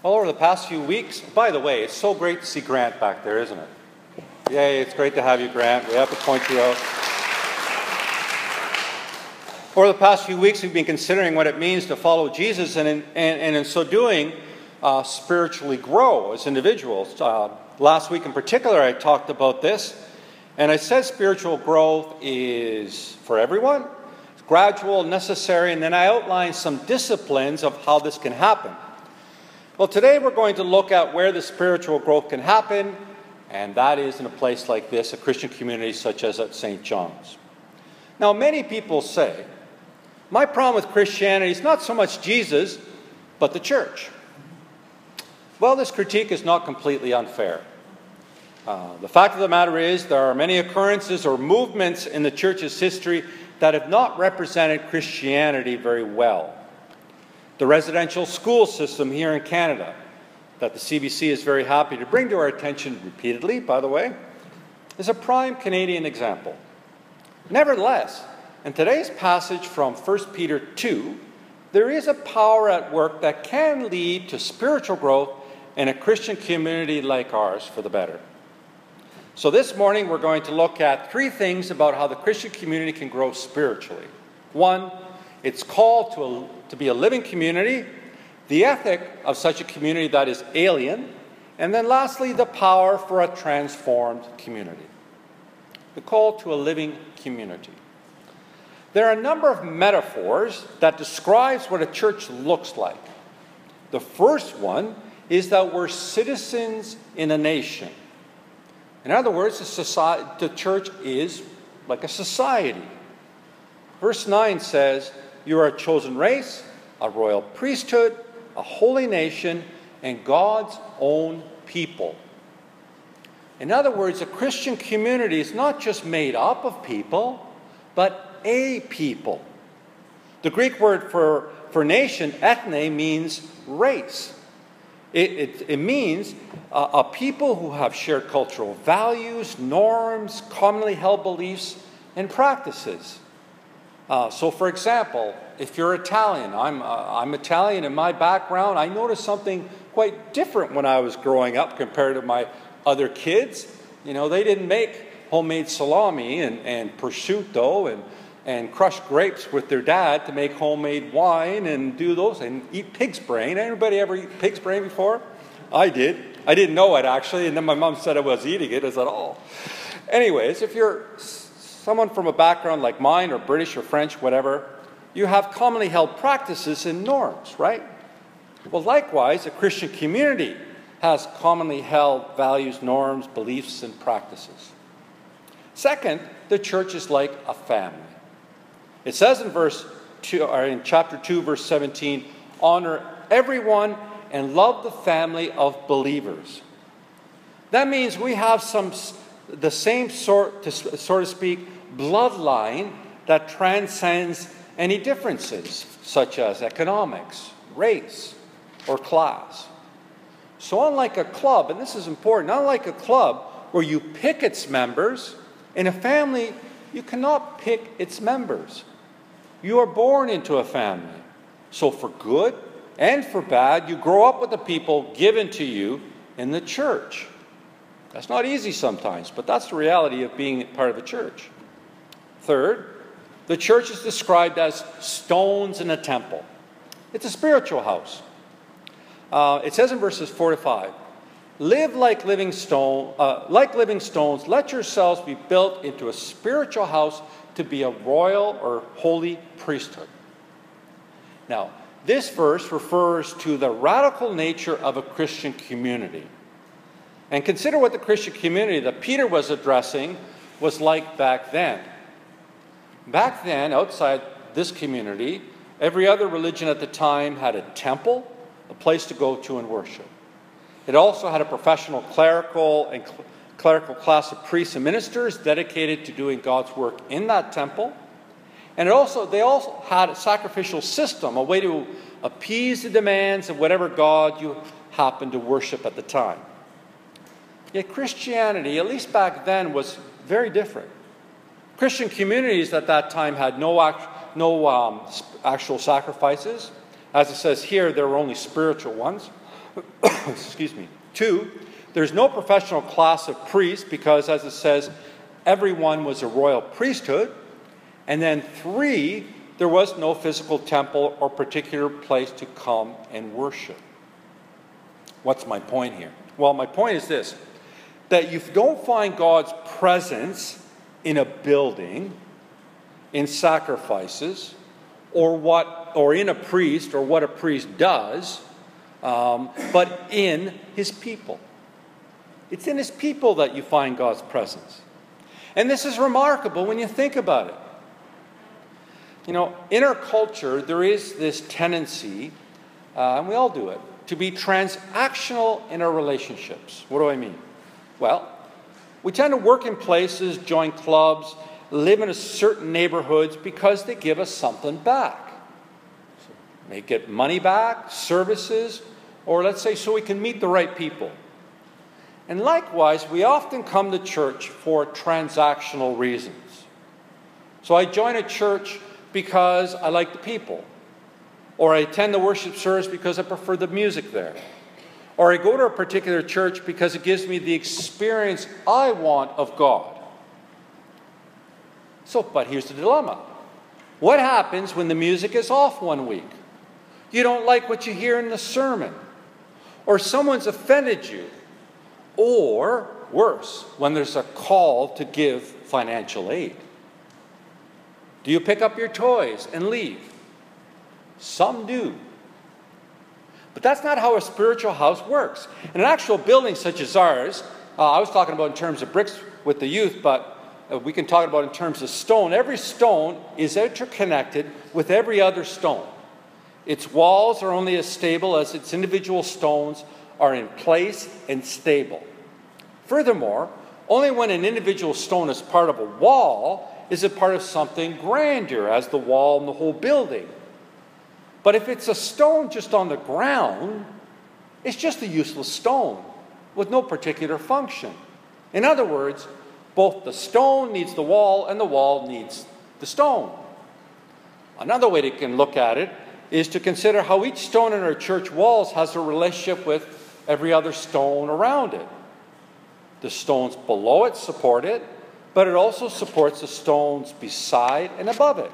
Well, over the past few weeks, by the way, it's so great to see Grant back there, isn't it? Yay, it's great to have you, Grant. We have to point you out. Over the past few weeks, we've been considering what it means to follow Jesus and in so doing, spiritually grow as individuals. Last week in particular, I talked about this, and I said spiritual growth is for everyone. It's gradual, necessary, and then I outlined some disciplines of how this can happen. Well, today we're going to look at where the spiritual growth can happen, and that is in a place like this, a Christian community such as at St. John's. Now, many people say, my problem with Christianity is not so much Jesus, but the church. Well, this critique is not completely unfair. The fact of the matter is there are many occurrences or movements in the church's history that have not represented Christianity very well. The residential school system here in Canada, that the CBC is very happy to bring to our attention repeatedly, by the way, is a prime Canadian example. Nevertheless, in today's passage from 1 Peter 2, there is a power at work that can lead to spiritual growth in a Christian community like ours for the better. So this morning we're going to look at three things about how the Christian community can grow spiritually. One, it's called to be a living community, the ethic of such a community that is alien, and then lastly, the power for a transformed community. The call to a living community. There are a number of metaphors that describes what a church looks like. The first one is that we're citizens in a nation. In other words, the church is like a society. Verse 9 says, you are a chosen race, a royal priesthood, a holy nation, and God's own people. In other words, a Christian community is not just made up of people, but a people. The Greek word for nation, ethne, means race. It means a people who have shared cultural values, norms, commonly held beliefs, and practices. So, for example, if you're Italian, I'm Italian in my background. I noticed something quite different when I was growing up compared to my other kids. You know, they didn't make homemade salami and prosciutto and crushed grapes with their dad to make homemade wine and do those and eat pig's brain. Anybody ever eat pig's brain before? I did. I didn't know it, actually, and then my mom said I was eating it. I said, oh. Anyways, if you're someone from a background like mine or British or French, whatever, you have commonly held practices and norms, right? Well, likewise, a Christian community has commonly held values, norms, beliefs, and practices. Second, the church is like a family. It says in chapter 2, verse 17, honor everyone and love the family of believers. That means we have the same sort, so to speak, bloodline that transcends any differences, such as economics, race, or class. So unlike a club, and this is important, unlike a club where you pick its members, in a family, you cannot pick its members. You are born into a family. So for good and for bad, you grow up with the people given to you in the church. That's not easy sometimes, but that's the reality of being part of a church. Third, the church is described as stones in a temple. It's a spiritual house. It says in verses 4 to 5, live like living stones, let yourselves be built into a spiritual house to be a royal or holy priesthood. Now, this verse refers to the radical nature of a Christian community. And consider what the Christian community that Peter was addressing was like back then. Back then, outside this community, every other religion at the time had a temple, a place to go to and worship. It also had a professional clerical class of priests and ministers dedicated to doing God's work in that temple. And they also had a sacrificial system, a way to appease the demands of whatever God you happened to worship at the time. Yet Christianity, at least back then, was very different. Christian communities at that time had no actual sacrifices. As it says here, there were only spiritual ones. Excuse me. 2, there's no professional class of priests because, as it says, everyone was a royal priesthood. And then 3, there was no physical temple or particular place to come and worship. What's my point here? Well, my point is this, that you don't find God's presence in a building, in sacrifices, or in a priest, or what a priest does, but in his people. It's in his people that you find God's presence. And this is remarkable when you think about it. You know, in our culture, there is this tendency, and we all do it, to be transactional in our relationships. What do I mean? Well, we tend to work in places, join clubs, live in certain neighborhoods because they give us something back. So may get money back, services, or let's say so we can meet the right people. And likewise, we often come to church for transactional reasons. So I join a church because I like the people. Or I attend the worship service because I prefer the music there. Or I go to a particular church because it gives me the experience I want of God. So, but here's the dilemma. What happens when the music is off one week? You don't like what you hear in the sermon. Or someone's offended you. Or, worse, when there's a call to give financial aid. Do you pick up your toys and leave? Some do. But that's not how a spiritual house works. In an actual building such as ours, I was talking about in terms of bricks with the youth, but we can talk about in terms of stone. Every stone is interconnected with every other stone. Its walls are only as stable as its individual stones are in place and stable. Furthermore, only when an individual stone is part of a wall is it part of something grander, as the wall and the whole building. But if it's a stone just on the ground, it's just a useless stone with no particular function. In other words, both the stone needs the wall and the wall needs the stone. Another way you can look at it is to consider how each stone in our church walls has a relationship with every other stone around it. The stones below it support it, but it also supports the stones beside and above it.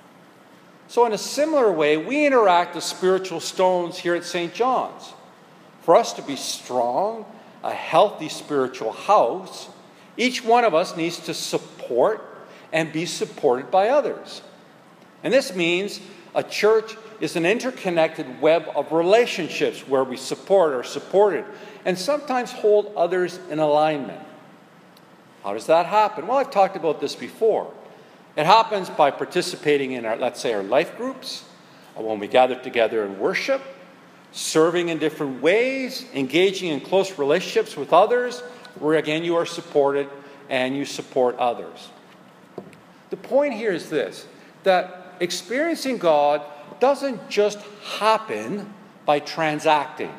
So in a similar way, we interact with spiritual stones here at St. John's. For us to be strong, a healthy spiritual house, each one of us needs to support and be supported by others. And this means a church is an interconnected web of relationships where we support or supported and sometimes hold others in alignment. How does that happen? Well, I've talked about this before. It happens by participating in our life groups, when we gather together and worship, serving in different ways, engaging in close relationships with others, where again you are supported and you support others. The point here is this, that experiencing God doesn't just happen by transacting,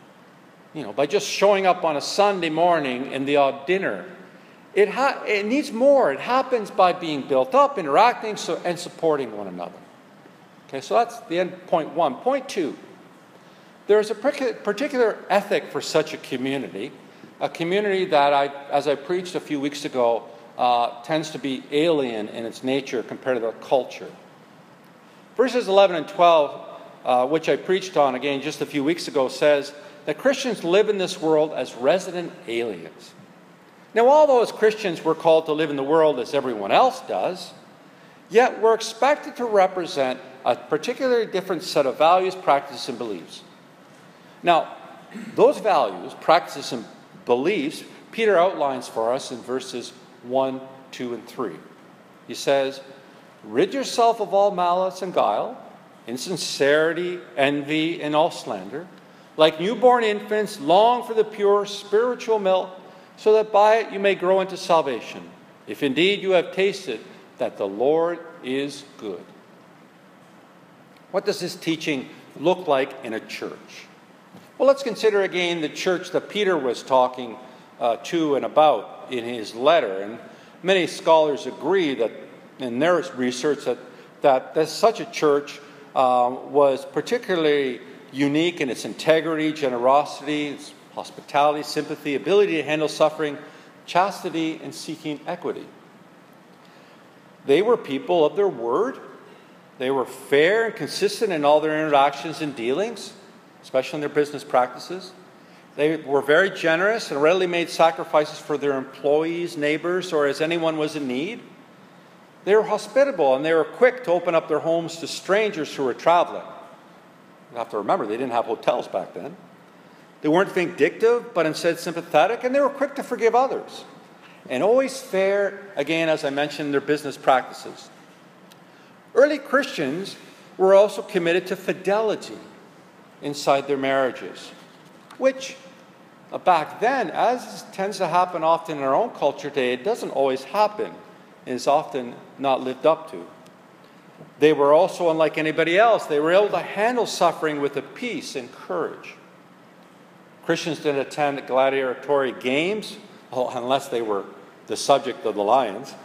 by just showing up on a Sunday morning in the odd dinner. It needs more. It happens by being built up, interacting, and supporting one another. Okay, so that's the end, point 1. Point 2, there is a particular ethic for such a community that, as I preached a few weeks ago, tends to be alien in its nature compared to the culture. Verses 11 and 12, which I preached on again just a few weeks ago, says that Christians live in this world as resident aliens. Now, although as Christians we're called to live in the world as everyone else does, yet we're expected to represent a particularly different set of values, practices, and beliefs. Now, those values, practices, and beliefs, Peter outlines for us in verses 1, 2, and 3. He says, "Rid yourself of all malice and guile, insincerity, envy, and all slander. Like newborn infants, long for the pure spiritual milk, so that by it you may grow into salvation, if indeed you have tasted that the Lord is good." What does this teaching look like in a church? Well, let's consider again the church that Peter was talking to and about in his letter. And many scholars agree that in their research that such a church was particularly unique in its integrity, generosity, its hospitality, sympathy, ability to handle suffering, chastity, and seeking equity. They were people of their word. They were fair and consistent in all their interactions and dealings, especially in their business practices. They were very generous and readily made sacrifices for their employees, neighbors, or as anyone was in need. They were hospitable, and they were quick to open up their homes to strangers who were traveling. You have to remember, they didn't have hotels back then. They weren't vindictive, but instead sympathetic, and they were quick to forgive others. And always fair, again, as I mentioned, in their business practices. Early Christians were also committed to fidelity inside their marriages, which back then, as tends to happen often in our own culture today, it doesn't always happen. It is often not lived up to. They were also unlike anybody else. They were able to handle suffering with a peace and courage. Christians didn't attend gladiatory games, unless they were the subject of the lions.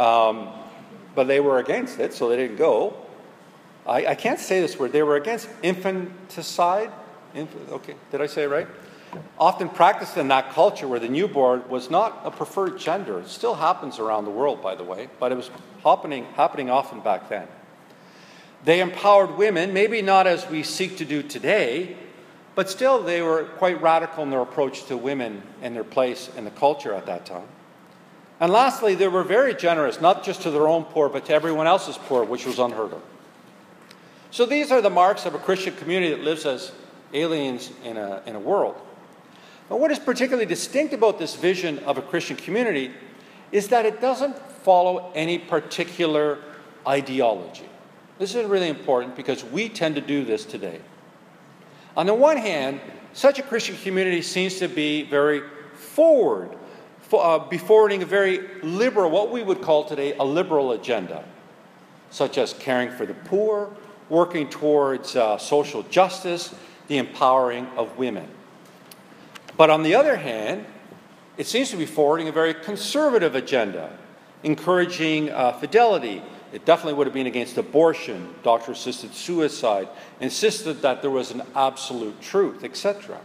But they were against it, so they didn't go. I can't say this word. They were against infanticide. Okay, did I say it right? Often practiced in that culture where the newborn was not a preferred gender. It still happens around the world, by the way, but it was happening often back then. They empowered women, maybe not as we seek to do today, but still they were quite radical in their approach to women and their place in the culture at that time. And lastly, they were very generous, not just to their own poor, but to everyone else's poor, which was unheard of. So these are the marks of a Christian community that lives as aliens in a world. But what is particularly distinct about this vision of a Christian community is that it doesn't follow any particular ideology. This is really important because we tend to do this today. On the one hand, such a Christian community seems to be very forward, be forwarding a very liberal, what we would call today a liberal agenda, such as caring for the poor, working towards social justice, the empowering of women. But on the other hand, it seems to be forwarding a very conservative agenda, encouraging fidelity. It definitely would have been against abortion, doctor-assisted suicide, insisted that there was an absolute truth, etc.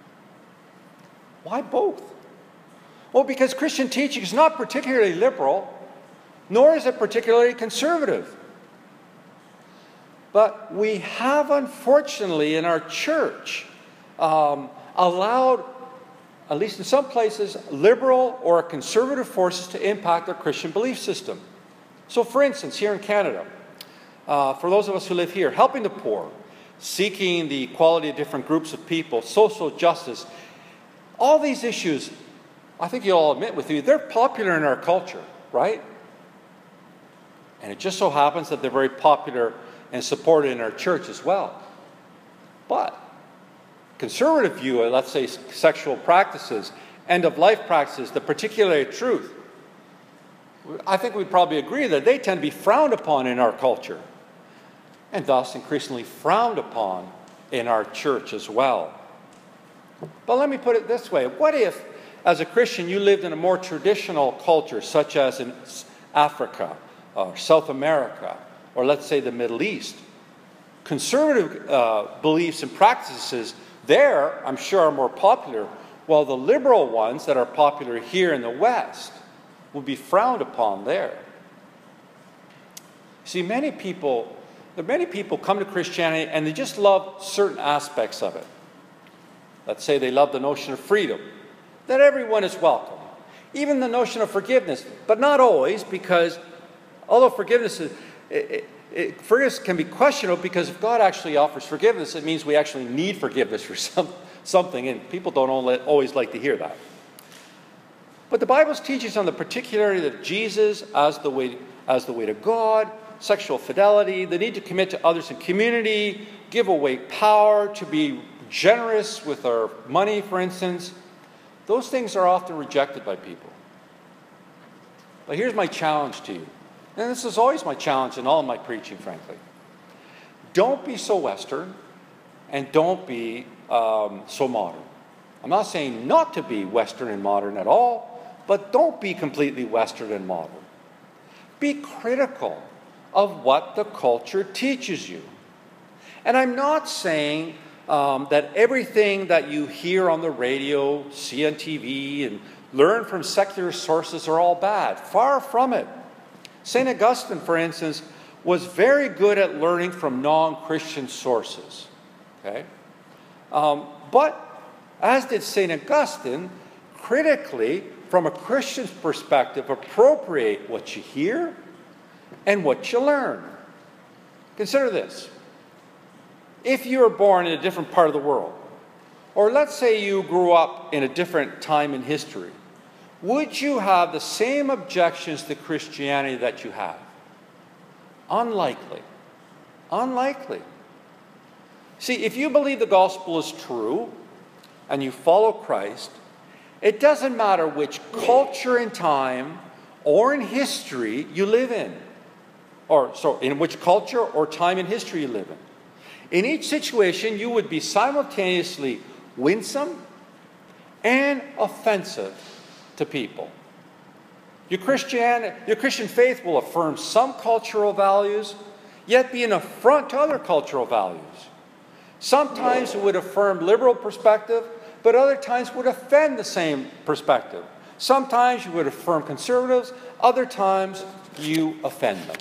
Why both? Well, because Christian teaching is not particularly liberal, nor is it particularly conservative. But we have, unfortunately, in our church, allowed, at least in some places, liberal or conservative forces to impact our Christian belief system. So, for instance, here in Canada, for those of us who live here, helping the poor, seeking the equality of different groups of people, social justice, all these issues, I think you'll all admit with me, they're popular in our culture, right? And it just so happens that they're very popular and supported in our church as well. But conservative view, let's say sexual practices, end-of-life practices, the particular truth, I think we'd probably agree that they tend to be frowned upon in our culture, and thus increasingly frowned upon in our church as well. But let me put it this way. What if, as a Christian, you lived in a more traditional culture, such as in Africa, or South America, or let's say the Middle East? Conservative beliefs and practices there, I'm sure, are more popular, while the liberal ones that are popular here in the West would be frowned upon there. See, many people come to Christianity and they just love certain aspects of it. Let's say they love the notion of freedom, that everyone is welcome. Even the notion of forgiveness, but not always, because although forgiveness can be questionable, because if God actually offers forgiveness, it means we actually need forgiveness for something, and people don't always like to hear that. But the Bible's teaches on the particularity of Jesus as the way to God, sexual fidelity, the need to commit to others in community, give away power, to be generous with our money, for instance. Those things are often rejected by people. But here's my challenge to you. And this is always my challenge in all of my preaching, frankly. Don't be so Western, and don't be so modern. I'm not saying not to be Western and modern at all, but don't be completely Western and modern. Be critical of what the culture teaches you. And I'm not saying that everything that you hear on the radio, see on TV, and learn from secular sources are all bad. Far from it. St. Augustine, for instance, was very good at learning from non-Christian sources. Okay? But, as did St. Augustine, critically, from a Christian's perspective, appropriate what you hear and what you learn. Consider this. If you were born in a different part of the world, or let's say you grew up in a different time in history, would you have the same objections to Christianity that you have? Unlikely. Unlikely. See, if you believe the gospel is true and you follow Christ, it doesn't matter which culture and time or in history you live in. In which culture or time in history you live in. In each situation, you would be simultaneously winsome and offensive to people. Your Christian faith will affirm some cultural values, yet be an affront to other cultural values. Sometimes it would affirm liberal perspective, but other times would offend the same perspective. Sometimes you would affirm conservatives, other times you offend them.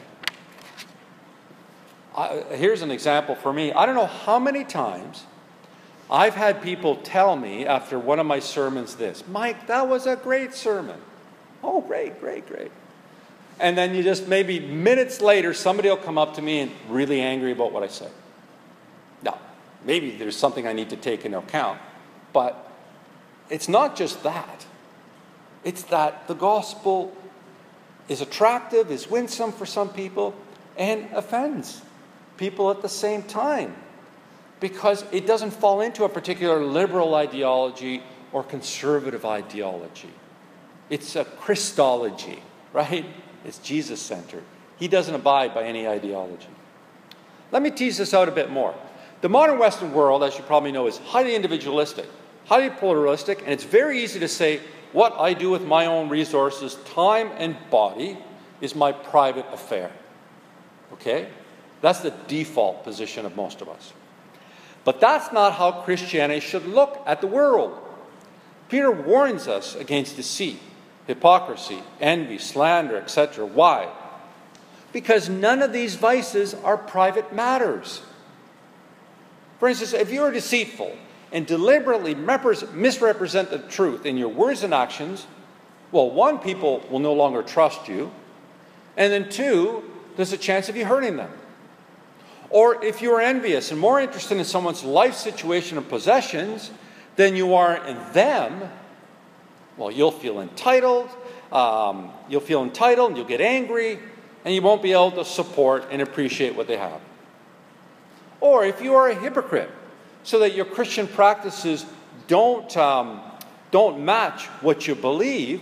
Here's an example for me. I don't know how many times I've had people tell me after one of my sermons this, "Mike, that was a great sermon." "Oh, great, great, great." And then you just maybe minutes later, somebody will come up to me and really angry about what I said. Now, maybe there's something I need to take into account, but it's not just that. It's that the gospel is attractive, is winsome for some people, and offends people at the same time, because it doesn't fall into a particular liberal ideology or conservative ideology. It's a Christology, right? It's Jesus-centered. He doesn't abide by any ideology. Let me tease this out a bit more. The modern Western world, as you probably know, is highly individualistic, highly pluralistic, and it's very easy to say, what I do with my own resources, time and body, is my private affair. Okay? That's the default position of most of us. But that's not how Christianity should look at the world. Peter warns us against deceit, hypocrisy, envy, slander, etc. Why? Because none of these vices are private matters. For instance, if you are deceitful and deliberately misrepresent the truth in your words and actions, well, one, people will no longer trust you, and then two, there's a chance of you hurting them. Or if you are envious and more interested in someone's life situation and possessions than you are in them, well, you'll feel entitled, and you'll get angry, and you won't be able to support and appreciate what they have. Or if you are a hypocrite, so that your Christian practices don't match what you believe,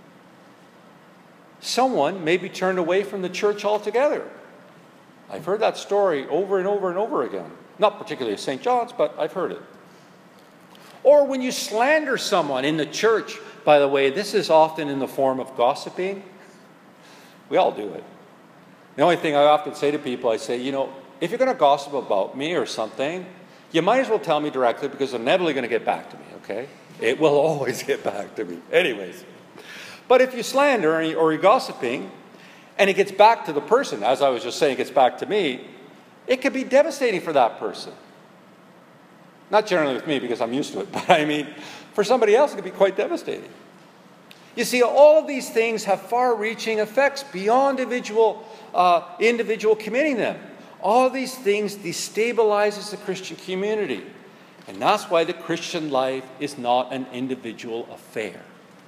someone may be turned away from the church altogether. I've heard that story over and over and over again. Not particularly St. John's, but I've heard it. Or when you slander someone in the church, by the way, this is often in the form of gossiping. We all do it. The only thing I often say to people, I say, if you're going to gossip about me or something, you might as well tell me directly, because they're inevitably going to get back to me, okay? It will always get back to me. Anyways. But if you slander or you're gossiping, and it gets back to the person, as I was just saying, it gets back to me, it could be devastating for that person. Not generally with me, because I'm used to it, but I mean, for somebody else, it could be quite devastating. You see, all of these things have far-reaching effects beyond individual committing them. All of these things destabilizes the Christian community. And that's why the Christian life is not an individual affair.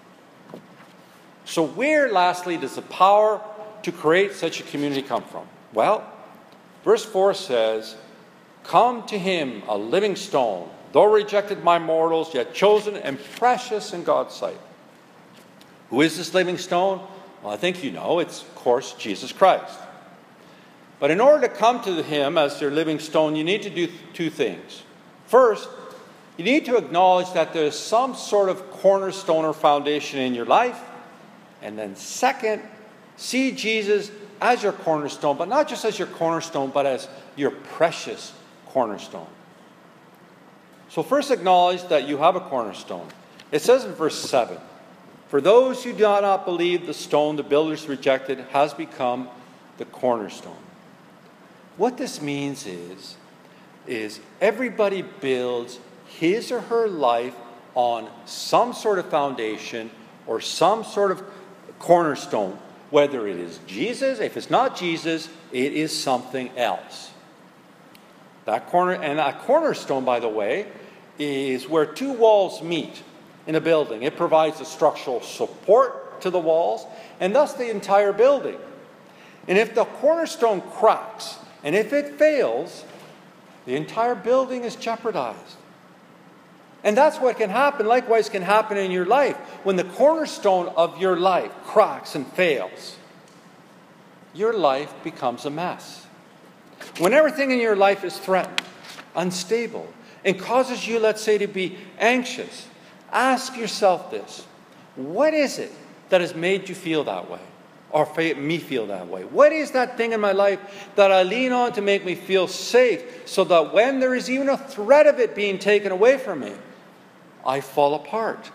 So where, lastly, does the power to create such a community come from? Well, verse 4 says, "Come to him, a living stone, though rejected by mortals, yet chosen and precious in God's sight." Who is this living stone? Well, I think you know. It's, of course, Jesus Christ. But in order to come to him as your living stone, you need to do two things. First, you need to acknowledge that there's some sort of cornerstone or foundation in your life. And then second, see Jesus as your cornerstone, but not just as your cornerstone, but as your precious cornerstone. So first acknowledge that you have a cornerstone. It says in verse 7, "For those who do not believe, the stone the builders rejected has become the cornerstone." What this means is everybody builds his or her life on some sort of foundation or some sort of cornerstone. Whether it is Jesus, if it's not Jesus, it is something else. That cornerstone, by the way, is where two walls meet in a building. It provides the structural support to the walls and thus the entire building. And if the cornerstone cracks and if it fails, the entire building is jeopardized. And that's what can happen, likewise can happen in your life. When the cornerstone of your life cracks and fails, your life becomes a mess. When everything in your life is threatened, unstable, and causes you, let's say, to be anxious, ask yourself this: what is it that has made you feel that way? Or me feel that way? What is that thing in my life that I lean on to make me feel safe, so that when there is even a threat of it being taken away from me, I fall apart?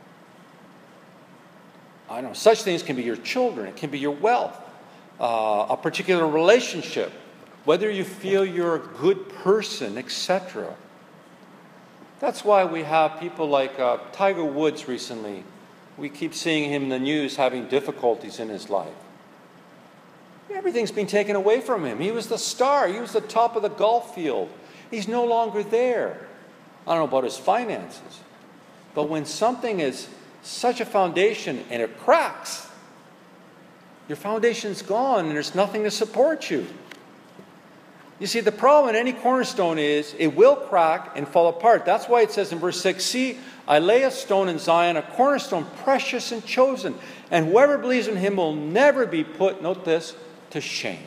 I know such things can be your children, it can be your wealth, a particular relationship, whether you feel you're a good person, etc. That's why we have people like Tiger Woods recently. We keep seeing him in the news having difficulties in his life. Everything's been taken away from him. He was the star. He was the top of the golf field. He's no longer there. I don't know about his finances. But when something is such a foundation and it cracks, your foundation's gone and there's nothing to support you. You see, the problem in any cornerstone is it will crack and fall apart. That's why it says in verse 6, "See, I lay a stone in Zion, a cornerstone precious and chosen, and whoever believes in him will never be put," note this, "to shame."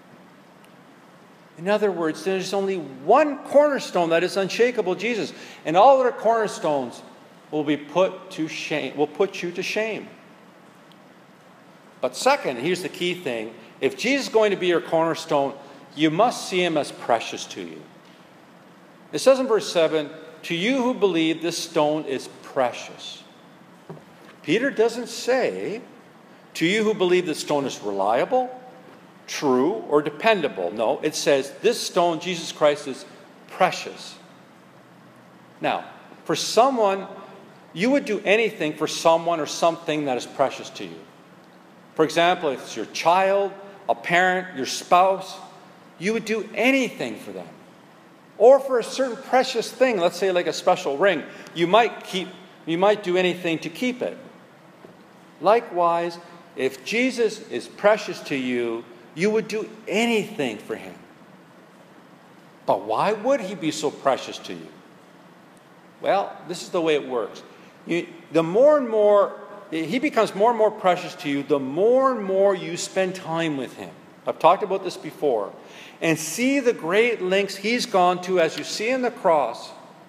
In other words, there's only one cornerstone that is unshakable, Jesus. And all other cornerstones will be put to shame, will put you to shame. But second, here's the key thing. If Jesus is going to be your cornerstone, you must see him as precious to you. It says in verse 7, "To you who believe, this stone is precious." Peter doesn't say, "To you who believe, this stone is reliable, true, or dependable." No, it says, this stone, Jesus Christ, is precious. Now, for someone, you would do anything for someone or something that is precious to you. For example, if it's your child, a parent, your spouse, you would do anything for them. Or for a certain precious thing, let's say like a special ring, you might do anything to keep it. Likewise, if Jesus is precious to you, you would do anything for him. But why would he be so precious to you? Well, this is the way it works. The more and more he becomes more and more precious to you, the more and more you spend time with him. I've talked about this before. And see the great lengths he's gone to, as you see on the cross,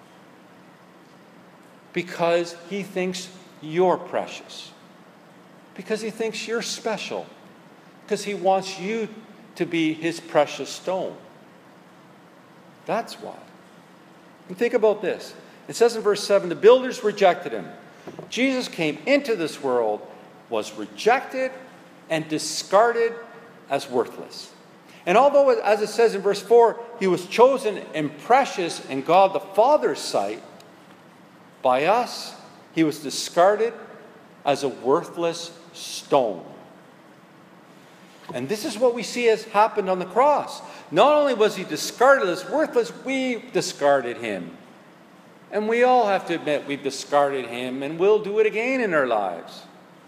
because he thinks you're precious. Because he thinks you're special. Because he wants you to be his precious stone. That's why. And think about this. It says in verse 7, "The builders rejected him." Jesus came into this world, was rejected and discarded as worthless. And although, as it says in verse 4, he was chosen and precious in God the Father's sight, by us he was discarded as a worthless stone. And this is what we see has happened on the cross. Not only was he discarded as worthless, we discarded him. And we all have to admit we've discarded him, and we'll do it again in our lives.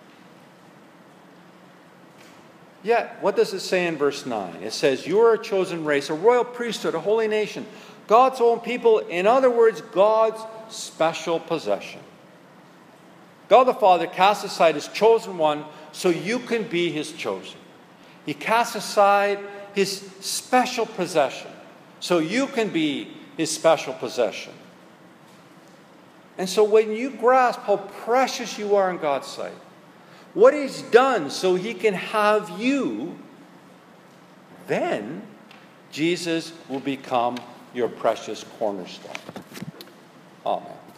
Yet, what does it say in verse 9? It says, "You are a chosen race, a royal priesthood, a holy nation, God's own people." In other words, God's special possession. God the Father casts aside his chosen one so you can be his chosen. He casts aside his special possession so you can be his special possession. And so when you grasp how precious you are in God's sight, what he's done so he can have you, then Jesus will become your precious cornerstone. Amen.